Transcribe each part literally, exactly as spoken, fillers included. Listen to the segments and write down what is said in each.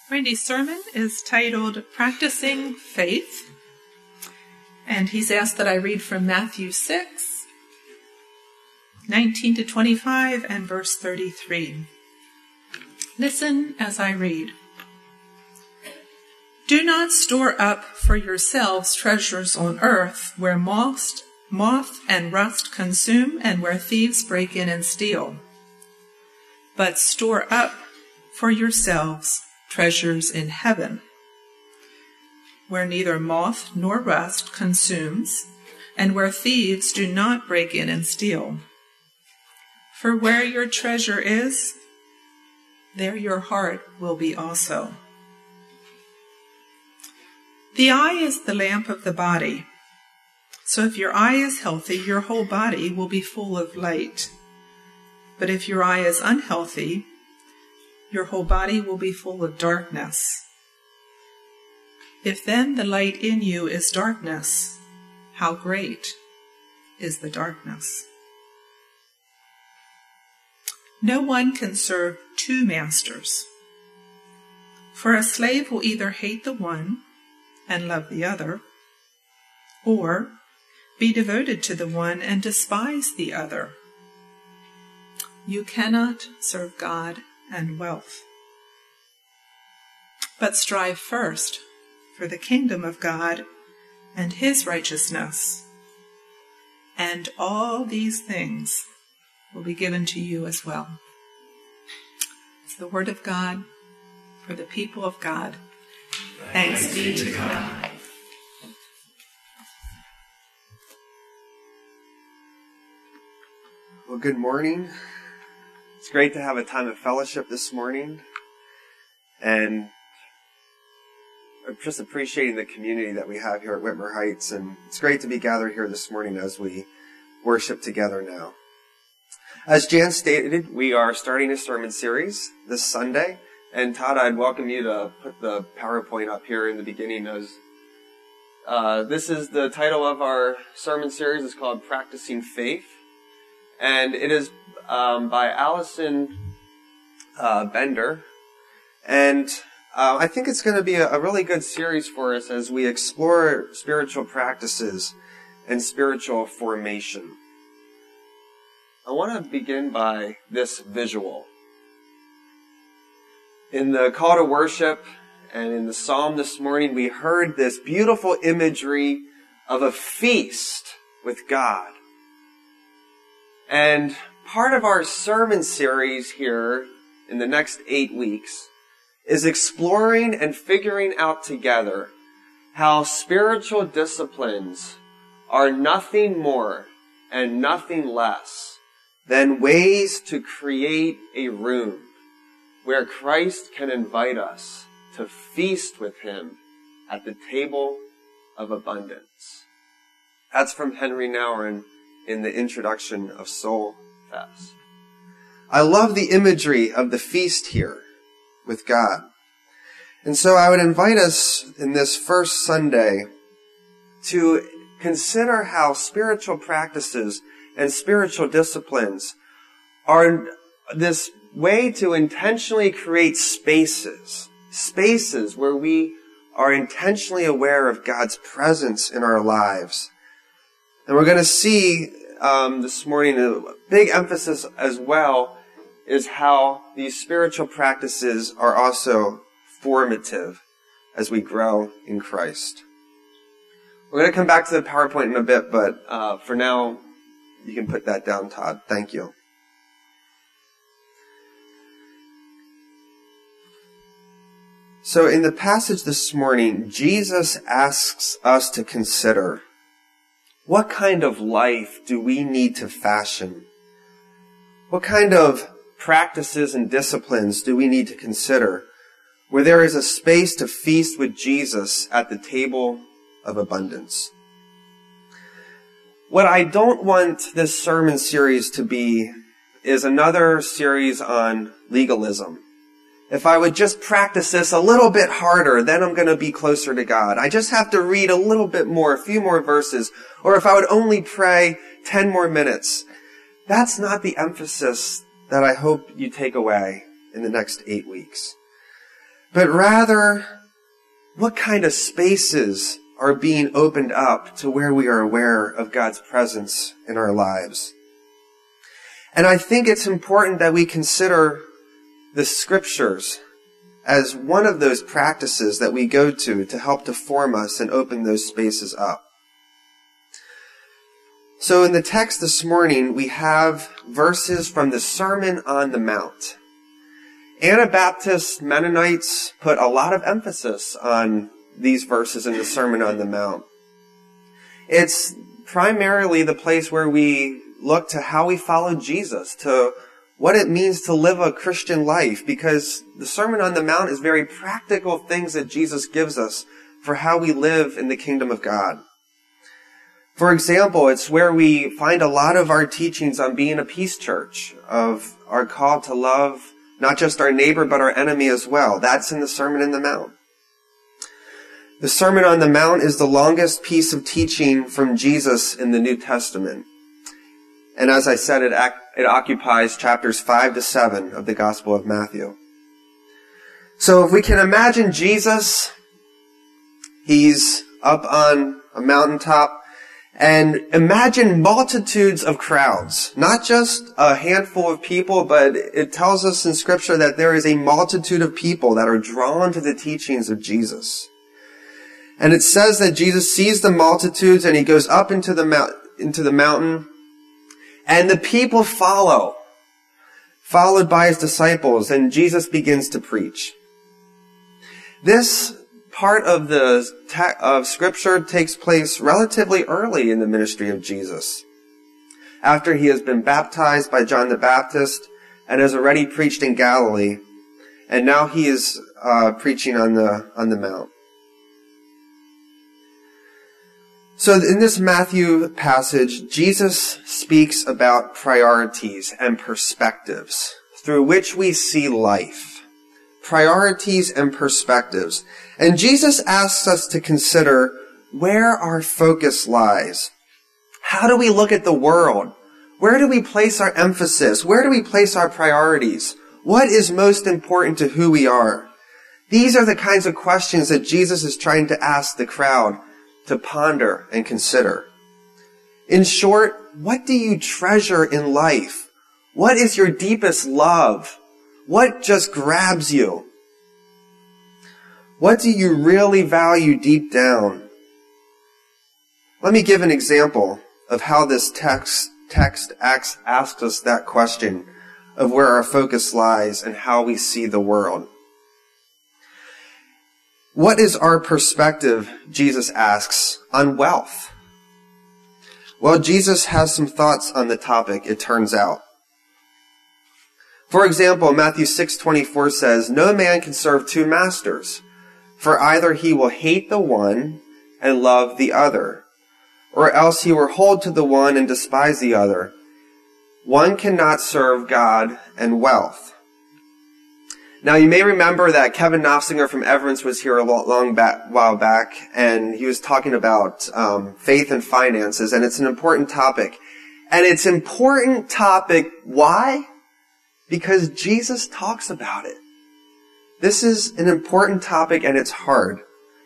Randy's sermon is titled Practicing Faith, and he's asked that I read from Matthew six, nineteen to twenty-five, and verse thirty-three. Listen as I read. Do not store up for yourselves treasures on earth, where moth, moth and rust consume, and where thieves break in and steal. But store up for yourselves treasures in heaven, where neither moth nor rust consumes, and where thieves do not break in and steal. For where your treasure is, there your heart will be also. The eye is the lamp of the body. So if your eye is healthy, your whole body will be full of light. But if your eye is unhealthy, your whole body will be full of darkness. If then the light in you is darkness, how great is the darkness? No one can serve two masters, for a slave will either hate the one and love the other, or be devoted to the one and despise the other. You cannot serve God and wealth. But strive first for the kingdom of God and his righteousness, and all these things will be given to you as well. It's the word of God for the people of God. Thanks, Thanks be to God. God. Well, good morning. It's great to have a time of fellowship this morning, and I'm just appreciating the community that we have here at Whitmer Heights, and it's great to be gathered here this morning as we worship together now. As Jan stated, we are starting a sermon series this Sunday, and Todd, I'd welcome you to put the PowerPoint up here in the beginning. As uh, this is the title of our sermon series. It's called Practicing Faith, and it is Um, by Allison uh, Bender. And uh, I think it's going to be a, a really good series for us as we explore spiritual practices and spiritual formation. I want to begin by this visual. In the call to worship and in the psalm this morning, we heard this beautiful imagery of a feast with God. And part of our sermon series here in the next eight weeks is exploring and figuring out together how spiritual disciplines are nothing more and nothing less than ways to create a room where Christ can invite us to feast with him at the table of abundance. That's from Henry Nouwen in the introduction of Soul Fest. I love the imagery of the feast here with God. And so I would invite us in this first Sunday to consider how spiritual practices and spiritual disciplines are this way to intentionally create spaces, spaces where we are intentionally aware of God's presence in our lives. And we're going to see Um, this morning, a big emphasis as well is how these spiritual practices are also formative as we grow in Christ. We're going to come back to the PowerPoint in a bit, but uh, for now, you can put that down, Todd. Thank you. So in the passage this morning, Jesus asks us to consider, what kind of life do we need to fashion? What kind of practices and disciplines do we need to consider where there is a space to feast with Jesus at the table of abundance? What I don't want this sermon series to be is another series on legalism. If I would just practice this a little bit harder, then I'm going to be closer to God. I just have to read a little bit more, a few more verses. Or if I would only pray ten more minutes. That's not the emphasis that I hope you take away in the next eight weeks. but rather what kind of spaces are being opened up to where we are aware of God's presence in our lives. And I think it's important that we consider the scriptures as one of those practices that we go to to help to form us and open those spaces up. So in the text this morning, we have verses from the Sermon on the Mount. Anabaptist Mennonites put a lot of emphasis on these verses in the Sermon on the Mount. It's primarily the place where we look to how we follow Jesus, to what it means to live a Christian life, because the Sermon on the Mount is very practical things that Jesus gives us for how we live in the kingdom of God. For example, it's where we find a lot of our teachings on being a peace church, of our call to love not just our neighbor, but our enemy as well. That's in the Sermon on the Mount. The Sermon on the Mount is the longest piece of teaching from Jesus in the New Testament. And as I said, it, it occupies chapters five to seven of the Gospel of Matthew. So if we can imagine Jesus, he's up on a mountaintop, and imagine multitudes of crowds, not just a handful of people, but it tells us in Scripture that there is a multitude of people that are drawn to the teachings of Jesus. And it says that Jesus sees the multitudes and he goes up into the mount, into the mountain, and the people follow, followed by his disciples, and Jesus begins to preach. This part of the te- of Scripture takes place relatively early in the ministry of Jesus, after he has been baptized by John the Baptist and has already preached in Galilee, and now he is uh, preaching on the on the Mount. So in this Matthew passage, Jesus speaks about priorities and perspectives through which we see life. Priorities and perspectives. And Jesus asks us to consider where our focus lies. How do we look at the world? Where do we place our emphasis? Where do we place our priorities? What is most important to who we are? These are the kinds of questions that Jesus is trying to ask the crowd to ponder and consider. In short, what do you treasure in life? What is your deepest love? What just grabs you? What do you really value deep down? Let me give an example of how this text, text asks, asks us that question of where our focus lies and how we see the world. What is our perspective, Jesus asks, on wealth? Well, Jesus has some thoughts on the topic, it turns out. For example, Matthew six twenty-four says, "No man can serve two masters, for either he will hate the one and love the other, or else he will hold to the one and despise the other. One cannot serve God and wealth." Now, you may remember that Kevin Knopfsinger from Everence was here a long back, while back, and he was talking about um, faith and finances, and it's an important topic. And it's an important topic, why? Because Jesus talks about it. This is an important topic, and it's hard.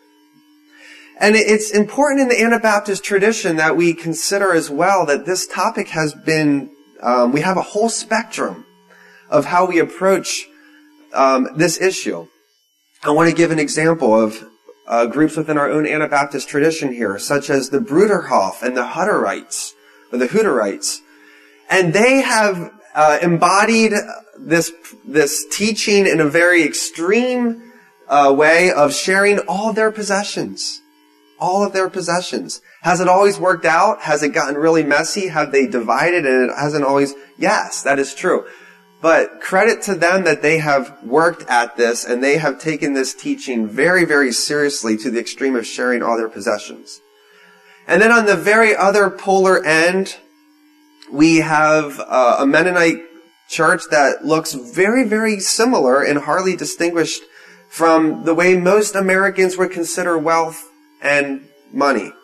And it's important in the Anabaptist tradition that we consider as well that this topic has been, um, we have a whole spectrum of how we approach Um, this issue. I want to give an example of uh, groups within our own Anabaptist tradition here, such as the Bruderhof and the Hutterites, or the Hutterites. And they have uh, embodied this this teaching in a very extreme uh, way of sharing all their possessions. All of their possessions. Has it always worked out? Has it gotten really messy? Have they divided and it hasn't always? Yes, that is true. But credit to them that they have worked at this and they have taken this teaching very, very seriously to the extreme of sharing all their possessions. And then on the very other polar end, we have uh, a Mennonite church that looks very, very similar and hardly distinguished from the way most Americans would consider wealth and money.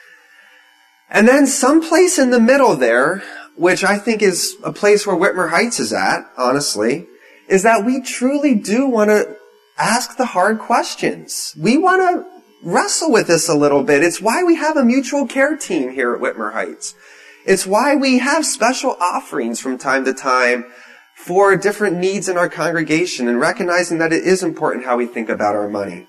And then someplace in the middle there, which I think is a place where Whitmer Heights is at, honestly, is that we truly do want to ask the hard questions. We want to wrestle with this a little bit. It's why we have a mutual care team here at Whitmer Heights. It's why we have special offerings from time to time for different needs in our congregation, and recognizing that it is important how we think about our money.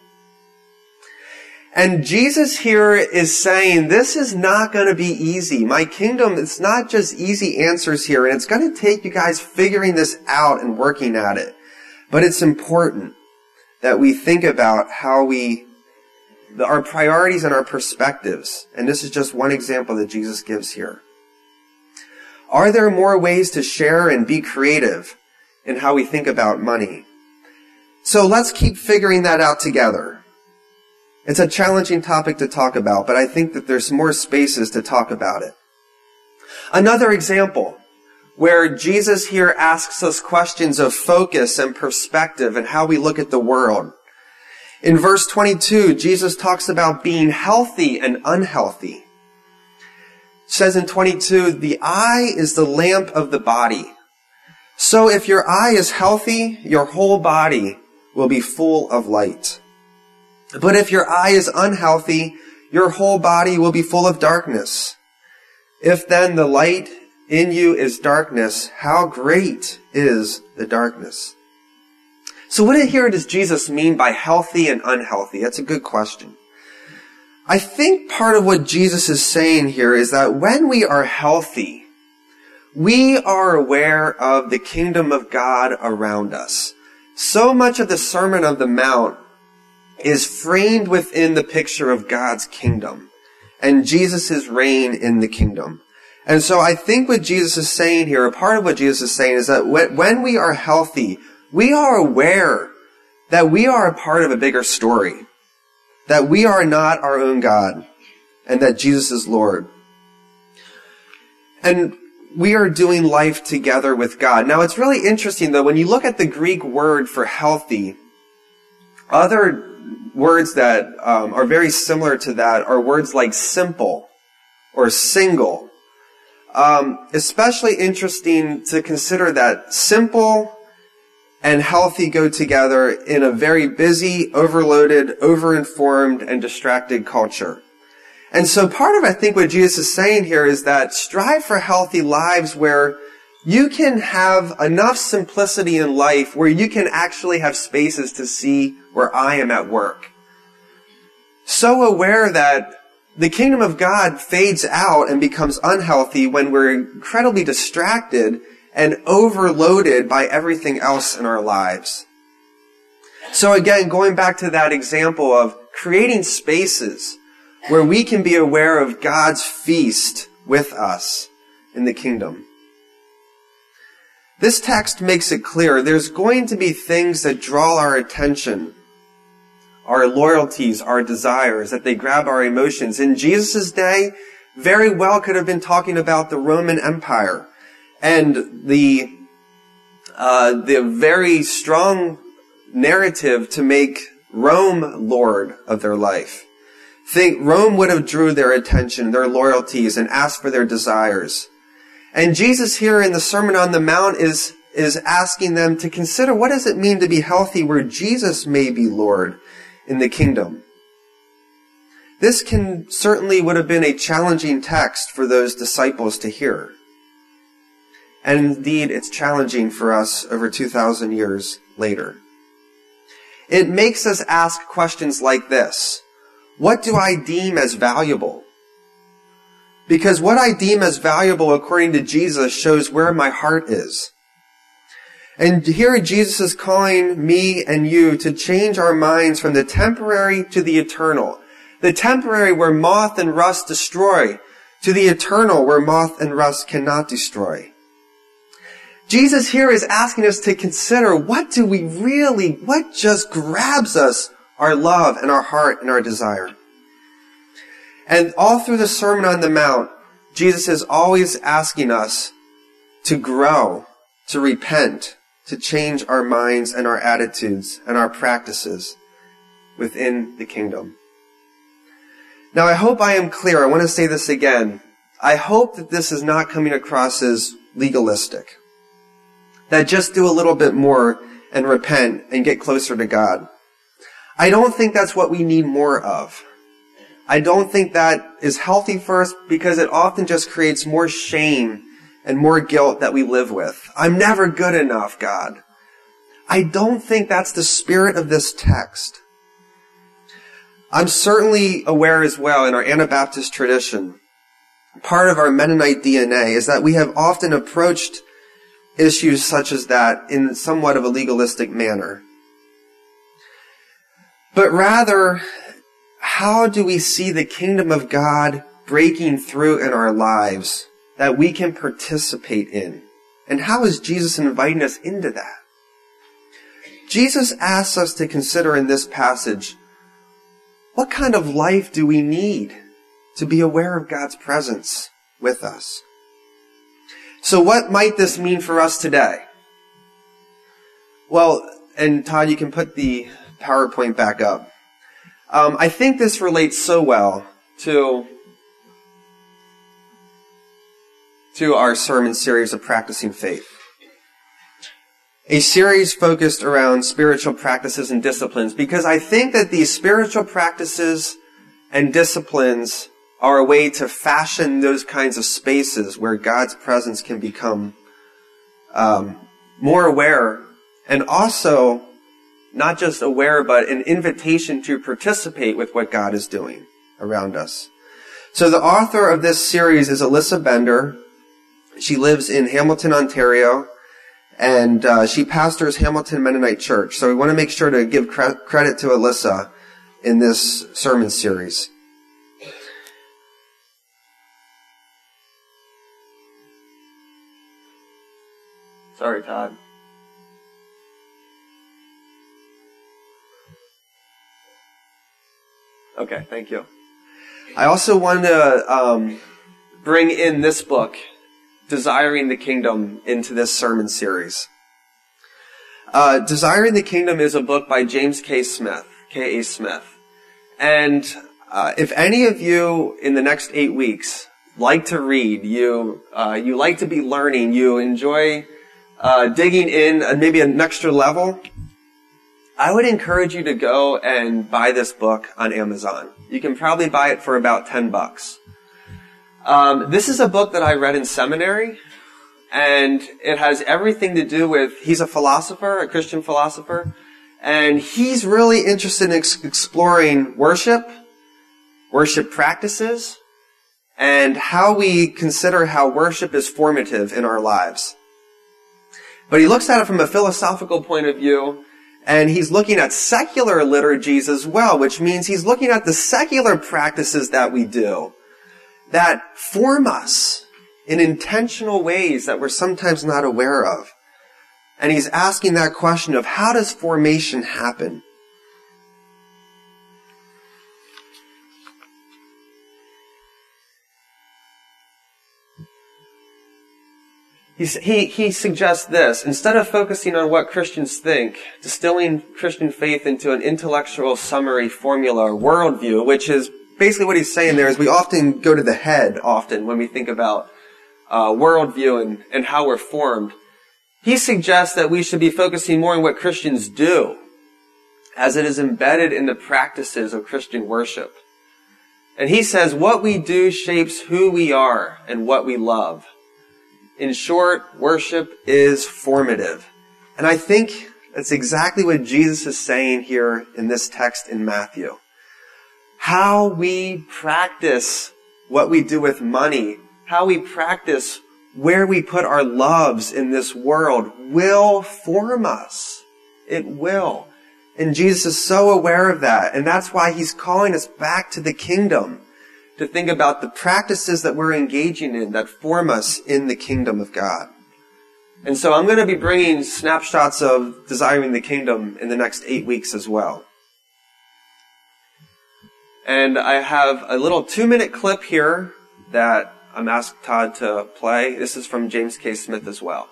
And Jesus here is saying, this is not going to be easy. My kingdom, it's not just easy answers here, and it's going to take you guys figuring this out and working at it. But it's important that we think about how we, our priorities and our perspectives. And this is just one example that Jesus gives here. Are there more ways to share and be creative in how we think about money? So let's keep figuring that out together. It's a challenging topic to talk about, but I think that there's more spaces to talk about it. Another example where Jesus here asks us questions of focus and perspective and how we look at the world. In verse twenty-two, Jesus talks about being healthy and unhealthy. It says in twenty-two, the eye is the lamp of the body. So if your eye is healthy, your whole body will be full of light. But if your eye is unhealthy, your whole body will be full of darkness. If then the light in you is darkness, how great is the darkness? So what here does Jesus mean by healthy and unhealthy? That's a good question. I think part of what Jesus is saying here is that when we are healthy, we are aware of the kingdom of God around us. So much of the Sermon on the Mount is framed within the picture of God's kingdom and Jesus' reign in the kingdom. And so I think what Jesus is saying here, a part of what Jesus is saying is that when we are healthy, we are aware that we are a part of a bigger story, that we are not our own God, and that Jesus is Lord. And we are doing life together with God. Now, it's really interesting, though, when you look at the Greek word for healthy, other words that um, are very similar to that are words like simple or single. Um, especially interesting to consider that simple and healthy go together in a very busy, overloaded, overinformed, and distracted culture. And so part of, I think, what Jesus is saying here is that strive for healthy lives where you can have enough simplicity in life where you can actually have spaces to see where I am at work. So aware that the kingdom of God fades out and becomes unhealthy when we're incredibly distracted and overloaded by everything else in our lives. So again, going back to that example of creating spaces where we can be aware of God's feast with us in the kingdom. This text makes it clear there's going to be things that draw our attention, our loyalties, our desires, that they grab our emotions. In Jesus' day, very well could have been talking about the Roman Empire and the uh, the very strong narrative to make Rome Lord of their life. Think Rome would have drew their attention, their loyalties, and asked for their desires. And Jesus here in the Sermon on the Mount is, is asking them to consider what does it mean to be healthy where Jesus may be Lord in the kingdom. This can certainly would have been a challenging text for those disciples to hear. And indeed, it's challenging for us over two thousand years later. It makes us ask questions like this. What do I deem as valuable? Because what I deem as valuable according to Jesus shows where my heart is. And here Jesus is calling me and you to change our minds from the temporary to the eternal. The temporary where moth and rust destroy, to the eternal where moth and rust cannot destroy. Jesus here is asking us to consider what do we really, what just grabs us, our love and our heart and our desire. And all through the Sermon on the Mount, Jesus is always asking us to grow, to repent, to change our minds and our attitudes and our practices within the kingdom. Now, I hope I am clear. I want to say this again. I hope that this is not coming across as legalistic. That just do a little bit more and repent and get closer to God. I don't think that's what we need more of. I don't think that is healthy for us because it often just creates more shame and more guilt that we live with. I'm never good enough, God. I don't think that's the spirit of this text. I'm certainly aware as well in our Anabaptist tradition, part of our Mennonite D N A is that we have often approached issues such as that in somewhat of a legalistic manner. But rather, how do we see the kingdom of God breaking through in our lives that we can participate in? And how is Jesus inviting us into that? Jesus asks us to consider in this passage, what kind of life do we need to be aware of God's presence with us? So what might this mean for us today? Well, and Todd, you can put the PowerPoint back up. Um, I think this relates so well to, to our sermon series of Practicing Faith. A series focused around spiritual practices and disciplines, because I think that these spiritual practices and disciplines are a way to fashion those kinds of spaces where God's presence can become um, more aware, and also not just aware, but an invitation to participate with what God is doing around us. So the author of this series is Alyssa Bender. She lives in Hamilton, Ontario, and uh, she pastors Hamilton Mennonite Church. So we want to make sure to give cre- credit to Alyssa in this sermon series. Sorry, Todd. Okay, thank you. I also want to um, bring in this book, Desiring the Kingdom, into this sermon series. Uh, Desiring the Kingdom is a book by James K. Smith, K A. Smith. And uh, if any of you in the next eight weeks like to read, you uh, you like to be learning, you enjoy uh, digging in at maybe an extra level, I would encourage you to go and buy this book on Amazon. You can probably buy it for about ten bucks. Um, this is a book that I read in seminary, and it has everything to do with, he's a philosopher, a Christian philosopher, and he's really interested in ex- exploring worship, worship practices, and how we consider how worship is formative in our lives. But he looks at it from a philosophical point of view, and he's looking at secular liturgies as well, which means he's looking at the secular practices that we do that form us in intentional ways that we're sometimes not aware of. And he's asking that question of how does formation happen? He's, he, he suggests this. Instead of focusing on what Christians think, distilling Christian faith into an intellectual summary formula or worldview, which is basically what he's saying there is we often go to the head often when we think about uh, worldview and, and how we're formed. He suggests that we should be focusing more on what Christians do, as it is embedded in the practices of Christian worship. And he says what we do shapes who we are and what we love. In short, worship is formative. And I think that's exactly what Jesus is saying here in this text in Matthew. How we practice what we do with money, how we practice where we put our loves in this world will form us. It will. And Jesus is so aware of that. And that's why he's calling us back to the kingdom, to think about the practices that we're engaging in that form us in the kingdom of God. And so I'm going to be bringing snapshots of Desiring the Kingdom in the next eight weeks as well. And I have a little two-minute clip here that I'm asked Todd to play. This is from James K. Smith as well.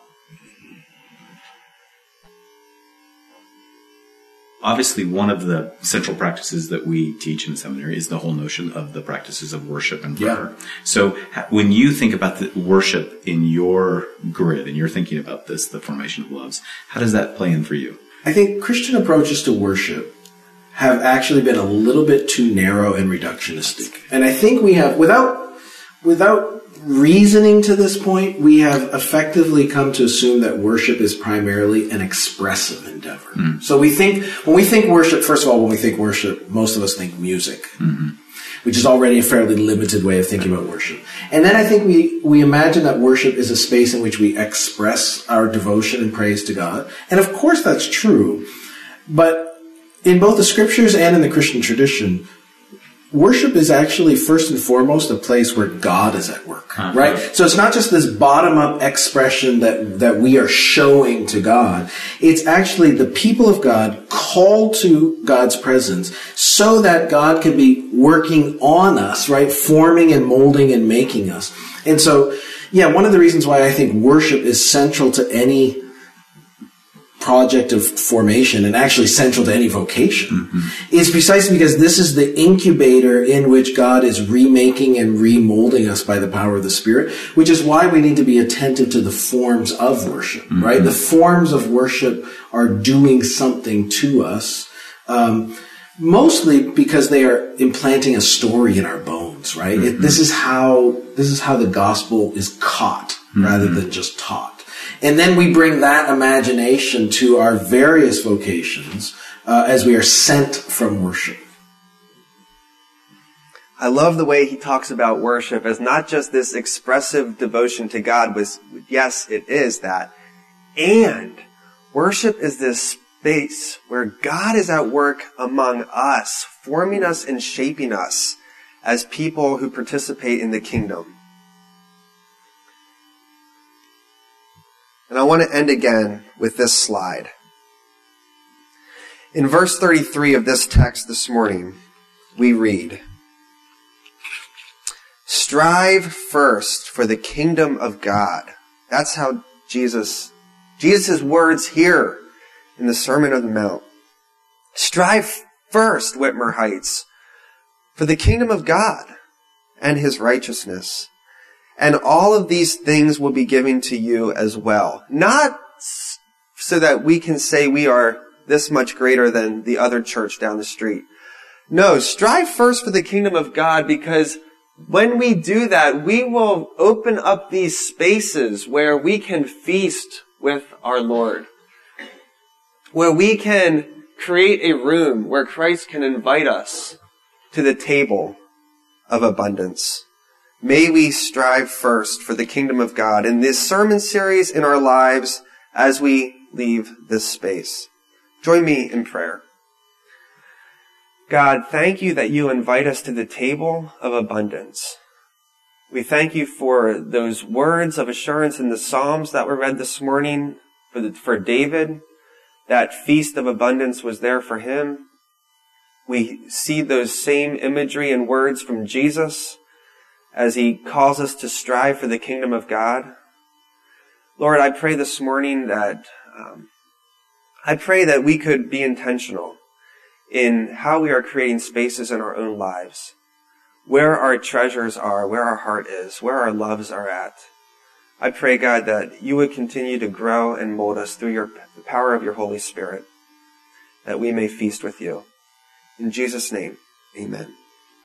Obviously, one of the central practices that we teach in the seminary is the whole notion of the practices of worship and prayer. Yeah. So when you think about the worship in your grid, and you're thinking about this, the formation of loves, how does that play in for you? I think Christian approaches to worship have actually been a little bit too narrow and reductionistic. And I think we have, without, without reasoning to this point, we have effectively come to assume that worship is primarily an expressive endeavor. Mm. So we think, when we think worship, first of all, when we think worship, most of us think music, mm-hmm. which is already a fairly limited way of thinking about worship. And then I think we, we imagine that worship is a space in which we express our devotion and praise to God. And of course that's true. But in both the scriptures and in the Christian tradition, worship is actually first and foremost a place where God is at work, uh-huh. right? So it's not just this bottom-up expression that, that we are showing to God. It's actually the people of God called to God's presence so that God can be working on us, right? Forming and molding and making us. And so, yeah, one of the reasons why I think worship is central to any project of formation and actually central to any vocation mm-hmm. is precisely because this is the incubator in which God is remaking and remolding us by the power of the Spirit, which is why we need to be attentive to the forms of worship, mm-hmm. right? The forms of worship are doing something to us, um, mostly because they are implanting a story in our bones, right? Mm-hmm. It, this is how, this is how the gospel is caught mm-hmm. rather than just taught. And then we bring that imagination to our various vocations uh, as we are sent from worship. I love the way he talks about worship as not just this expressive devotion to God. Was yes, it is that. And worship is this space where God is at work among us, forming us and shaping us as people who participate in the kingdom. And I want to end again with this slide. In verse thirty-three of this text this morning, we read, "Strive first for the kingdom of God." That's how Jesus, Jesus' words here in the Sermon on the Mount. Strive first, Whitmer Heights, for the kingdom of God and his righteousness. And all of these things will be given to you as well. Not so that we can say we are this much greater than the other church down the street. No, strive first for the kingdom of God, because when we do that, we will open up these spaces where we can feast with our Lord. Where we can create a room where Christ can invite us to the table of abundance. May we strive first for the kingdom of God in this sermon series in our lives as we leave this space. Join me in prayer. God, thank you that you invite us to the table of abundance. We thank you for those words of assurance in the Psalms that were read this morning for, the, for David. That feast of abundance was there for him. We see those same imagery and words from Jesus as he calls us to strive for the kingdom of God. Lord, I pray this morning that, um, I pray that we could be intentional in how we are creating spaces in our own lives, where our treasures are, where our heart is, where our loves are at. I pray, God, that you would continue to grow and mold us through your, the power of your Holy Spirit, that we may feast with you. In Jesus' name, amen.